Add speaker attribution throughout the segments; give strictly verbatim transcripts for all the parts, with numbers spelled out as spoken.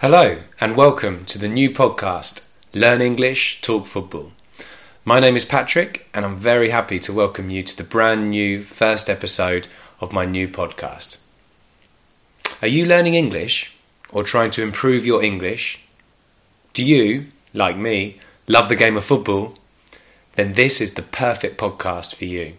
Speaker 1: Hello and welcome to the new podcast, Learn English, Talk Football. My name is Patrick and I'm very happy to welcome you to the brand new first episode of my new podcast. Are you learning English or trying to improve your English? Do you, like me, love the game of football? Then this is the perfect podcast for you.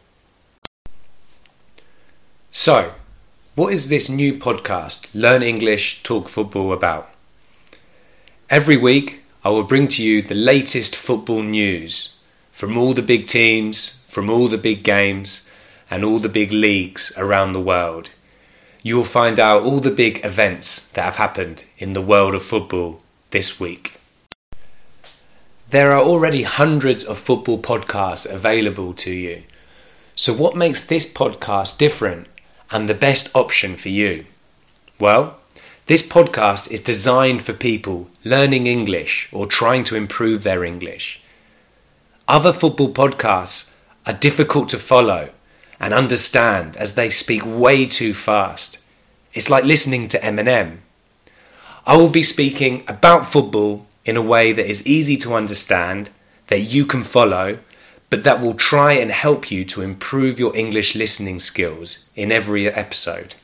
Speaker 1: So, what is this new podcast, Learn English, Talk Football, about? Every week, I will bring to you the latest football news from all the big teams, from all the big games, and all the big leagues around the world. You will find out all the big events that have happened in the world of football this week. There are already hundreds of football podcasts available to you. So what makes this podcast different and the best option for you? Well, this podcast is designed for people learning English or trying to improve their English. Other football podcasts are difficult to follow and understand as they speak way too fast. It's like listening to Eminem. I will be speaking about football in a way that is easy to understand, that you can follow, but that will try and help you to improve your English listening skills in every episode.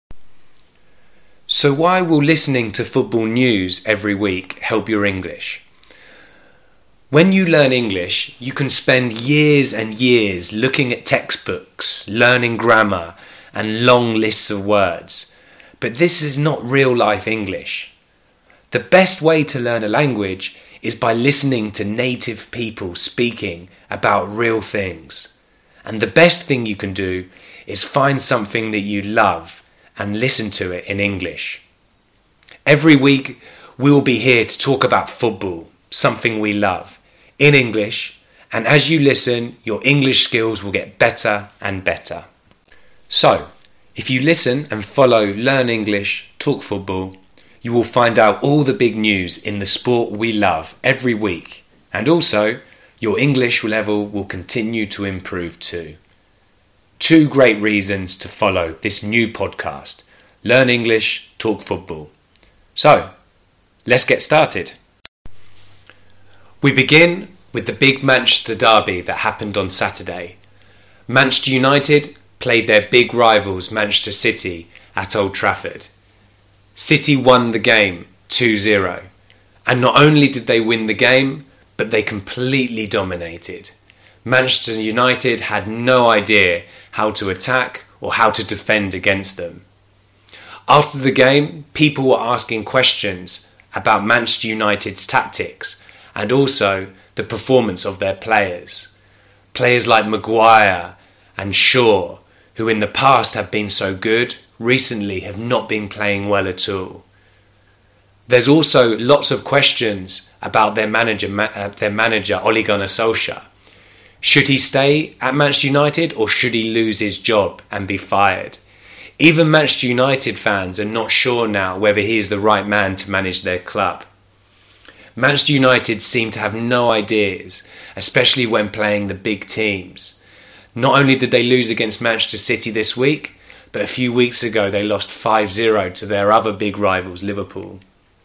Speaker 1: So why will listening to football news every week help your English? When you learn English, you can spend years and years looking at textbooks, learning grammar and long lists of words. But this is not real life English. The best way to learn a language is by listening to native people speaking about real things. And the best thing you can do is find something that you love and listen to it in English. Every week we will be here to talk about football, something we love, in English, and as you listen, your English skills will get better and better. So, if you listen and follow Learn English, Talk Football, you will find out all the big news in the sport we love every week, and also your English level will continue to improve too. Two great reasons to follow this new podcast, Learn English, Talk Football. So, let's get started. We begin with the big Manchester derby that happened on Saturday. Manchester United played their big rivals Manchester City at Old Trafford. City won the game two zero, and not only did they win the game, but they completely dominated. Manchester United had no idea how to attack or how to defend against them. After the game, people were asking questions about Manchester United's tactics and also the performance of their players. Players like Maguire and Shaw, who in the past have been so good, recently have not been playing well at all. There's also lots of questions about their manager, uh, their manager Ole Gunnar Solskjaer. Should he stay at Manchester United or should he lose his job and be fired? Even Manchester United fans are not sure now whether he is the right man to manage their club. Manchester United seem to have no ideas, especially when playing the big teams. Not only did they lose against Manchester City this week, but a few weeks ago they lost five zero to their other big rivals, Liverpool.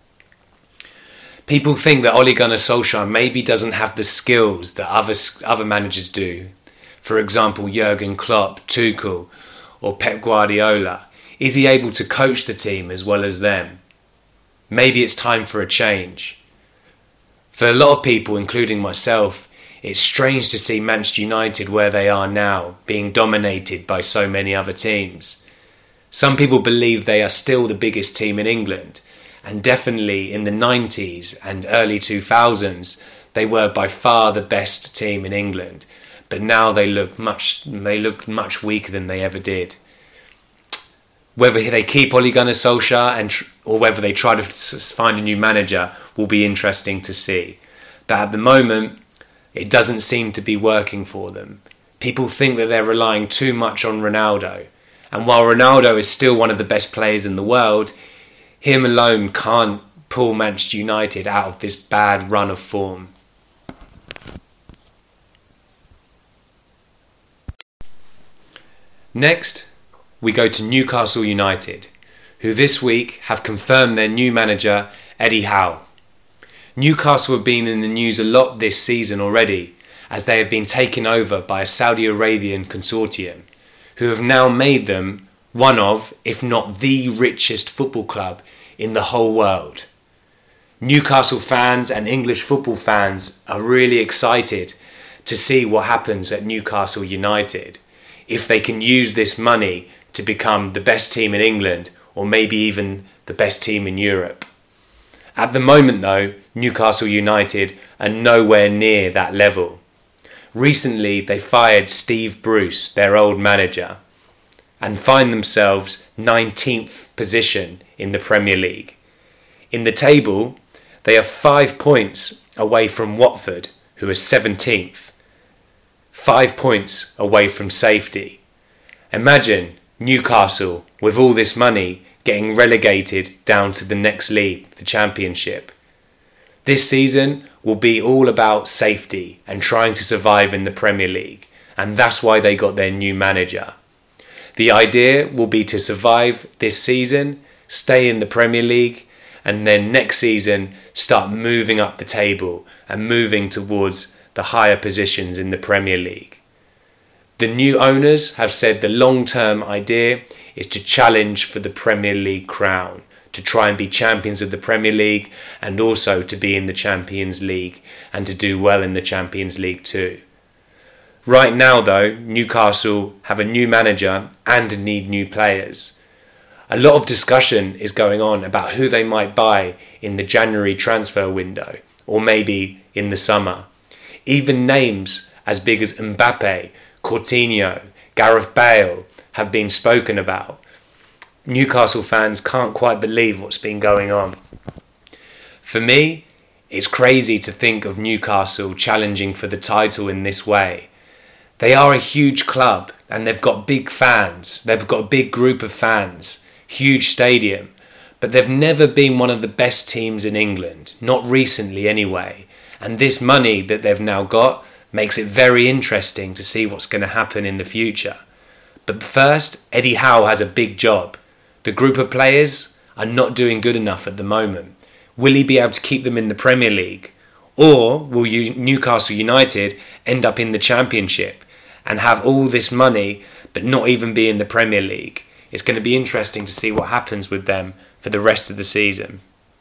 Speaker 1: People think that Ole Gunnar Solskjaer maybe doesn't have the skills that other other managers do. For example, Jurgen Klopp, Tuchel, or Pep Guardiola. Is he able to coach the team as well as them? Maybe it's time for a change. For a lot of people, including myself, it's strange to see Manchester United where they are now, being dominated by so many other teams. Some people believe they are still the biggest team in England. And definitely in the nineties and early two thousands, they were by far the best team in England. But now they look much they look much weaker than they ever did. Whether they keep Ole Gunnar Solskjaer and tr- or whether they try to f- find a new manager will be interesting to see. But at the moment, it doesn't seem to be working for them. People think that they're relying too much on Ronaldo. And while Ronaldo is still one of the best players in the world, him alone can't pull Manchester United out of this bad run of form. Next, we go to Newcastle United, who this week have confirmed their new manager Eddie Howe. Newcastle have been in the news a lot this season already, as they have been taken over by a Saudi Arabian consortium, who have now made them one of, if not the richest football club in the whole world. Newcastle fans and English football fans are really excited to see what happens at Newcastle United, if they can use this money to become the best team in England, or maybe even the best team in Europe. At the moment though, Newcastle United are nowhere near that level. Recently they fired Steve Bruce, their old manager, and find themselves nineteenth position in the Premier League. In the table, they are five points away from Watford, who are seventeenth. Five points away from safety. Imagine Newcastle, with all this money, getting relegated down to the next league, the Championship. This season will be all about safety and trying to survive in the Premier League, and that's why they got their new manager. The idea will be to survive this season, stay in the Premier League, and then next season start moving up the table and moving towards the higher positions in the Premier League. The new owners have said the long-term idea is to challenge for the Premier League crown, to try and be champions of the Premier League and also to be in the Champions League and to do well in the Champions League too. Right now though, Newcastle have a new manager and need new players. A lot of discussion is going on about who they might buy in the January transfer window, or maybe in the summer. Even names as big as Mbappe, Coutinho, Gareth Bale have been spoken about. Newcastle fans can't quite believe what's been going on. For me, it's crazy to think of Newcastle challenging for the title in this way. They are a huge club and they've got big fans. They've got a big group of fans, huge stadium, but they've never been one of the best teams in England, not recently anyway. And this money that they've now got makes it very interesting to see what's going to happen in the future. But first, Eddie Howe has a big job. The group of players are not doing good enough at the moment. Will he be able to keep them in the Premier League? Or will Newcastle United end up in the Championship and have all this money but not even be in the Premier League? It's going to be interesting to see what happens with them for the rest of the season.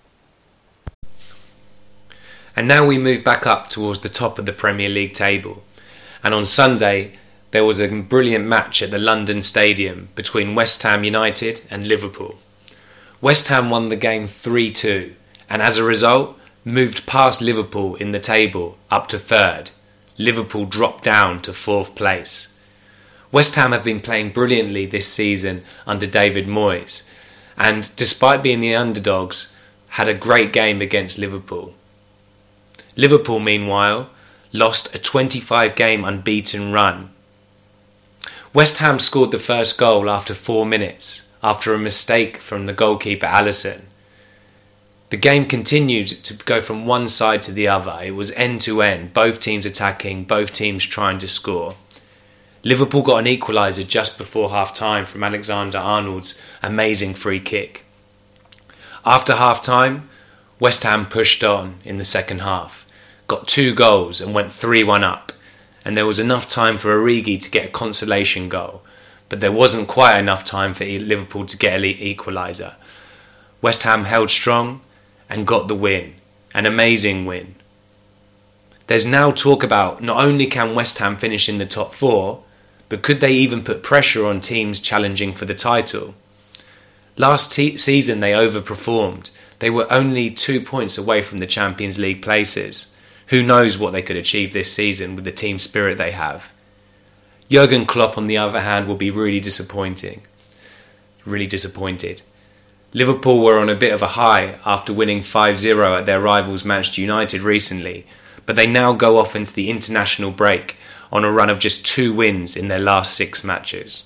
Speaker 1: And now we move back up towards the top of the Premier League table. And on Sunday, there was a brilliant match at the London Stadium between West Ham United and Liverpool. West Ham won the game three two, and as a result, moved past Liverpool in the table up to third. Liverpool dropped down to fourth place. West Ham have been playing brilliantly this season under David Moyes, and despite being the underdogs, had a great game against Liverpool. Liverpool, meanwhile, lost a twenty-five game unbeaten run. West Ham scored the first goal after four minutes, after a mistake from the goalkeeper Alisson. The game continued to go from one side to the other. It was end to end, both teams attacking, both teams trying to score. Liverpool got an equaliser just before half-time from Alexander-Arnold's amazing free kick. After half-time, West Ham pushed on in the second half, got two goals and went three one up, and there was enough time for Origi to get a consolation goal, but there wasn't quite enough time for Liverpool to get an equaliser. West Ham held strong and got the win, an amazing win. There's now talk about not only can West Ham finish in the top four, but could they even put pressure on teams challenging for the title? Last te- season they overperformed. They were only two points away from the Champions League places. Who knows what they could achieve this season with the team spirit they have. Jurgen Klopp, on the other hand, will be really disappointing. Really disappointed. Liverpool were on a bit of a high after winning five zero at their rivals Manchester United recently, but they now go off into the international break on a run of just two wins in their last six matches.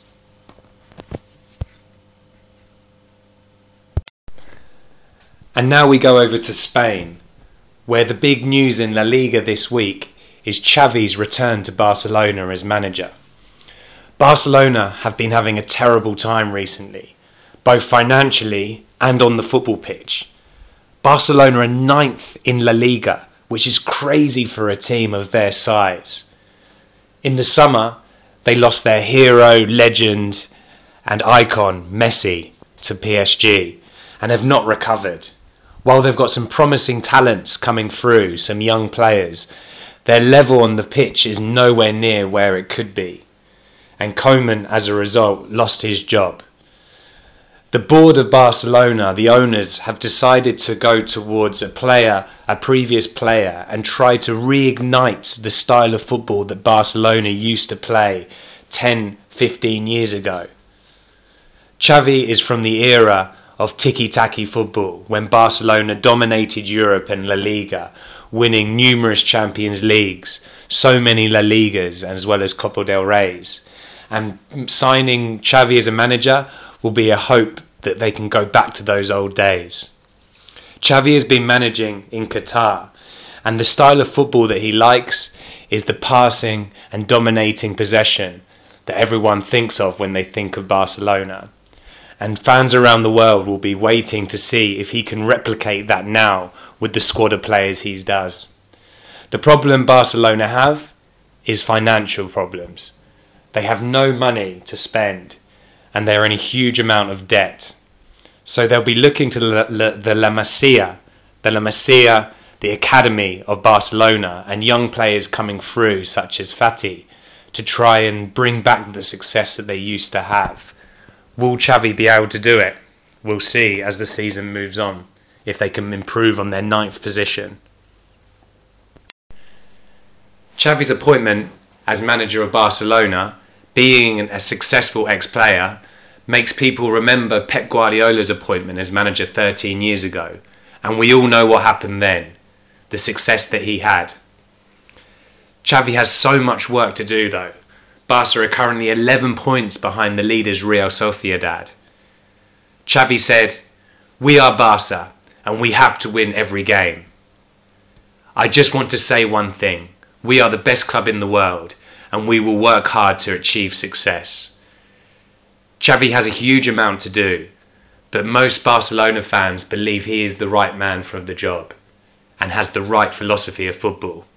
Speaker 1: And now we go over to Spain, where the big news in La Liga this week is Xavi's return to Barcelona as manager. Barcelona have been having a terrible time recently, both financially and on the football pitch. Barcelona are ninth in La Liga, which is crazy for a team of their size. In the summer, they lost their hero, legend and icon, Messi, to P S G and have not recovered. While they've got some promising talents coming through, some young players, their level on the pitch is nowhere near where it could be. And Koeman, as a result, lost his job. The board of Barcelona, the owners, have decided to go towards a player, a previous player, and try to reignite the style of football that Barcelona used to play ten, fifteen years ago. Xavi is from the era of tiki-taki football, when Barcelona dominated Europe and La Liga, winning numerous Champions Leagues, so many La Ligas, as well as Copa del Reys. And signing Xavi as a manager will be a hope that they can go back to those old days. Xavi has been managing in Qatar, and the style of football that he likes is the passing and dominating possession that everyone thinks of when they think of Barcelona. And fans around the world will be waiting to see if he can replicate that now with the squad of players he does. The problem Barcelona have is financial problems. They have no money to spend and they're in a huge amount of debt. So they'll be looking to the, the, the La Masia, the La Masia, the academy of Barcelona, and young players coming through such as Fati to try and bring back the success that they used to have. Will Xavi be able to do it? We'll see as the season moves on, if they can improve on their ninth position. Xavi's appointment as manager of Barcelona, being a successful ex-player, makes people remember Pep Guardiola's appointment as manager thirteen years ago. And we all know what happened then, the success that he had. Xavi has so much work to do though. Barca are currently eleven points behind the leaders Real Sociedad. Xavi said, "We are Barca and we have to win every game. I just want to say one thing. We are the best club in the world and we will work hard to achieve success." Xavi has a huge amount to do, but most Barcelona fans believe he is the right man for the job and has the right philosophy of football.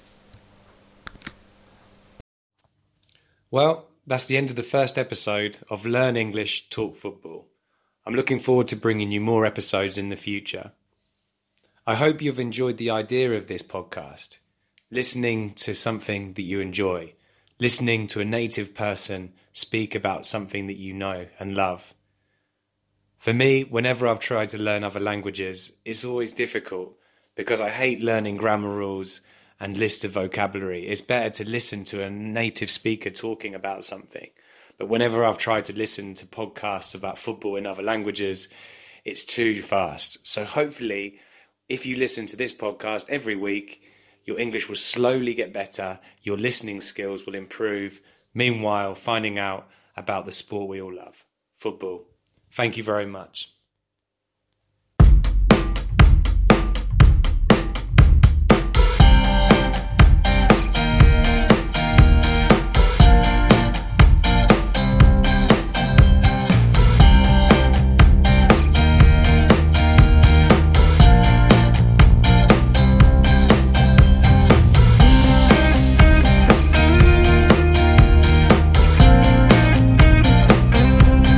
Speaker 1: Well, that's the end of the first episode of Learn English, Talk Football. I'm looking forward to bringing you more episodes in the future. I hope you've enjoyed the idea of this podcast, listening to something that you enjoy, listening to a native person speak about something that you know and love. For me, whenever I've tried to learn other languages, it's always difficult because I hate learning grammar rules and lists of vocabulary. It's better to listen to a native speaker talking about something. But whenever I've tried to listen to podcasts about football in other languages, it's too fast. So hopefully, if you listen to this podcast every week, your English will slowly get better, your listening skills will improve, meanwhile finding out about the sport we all love, football. Thank you very much.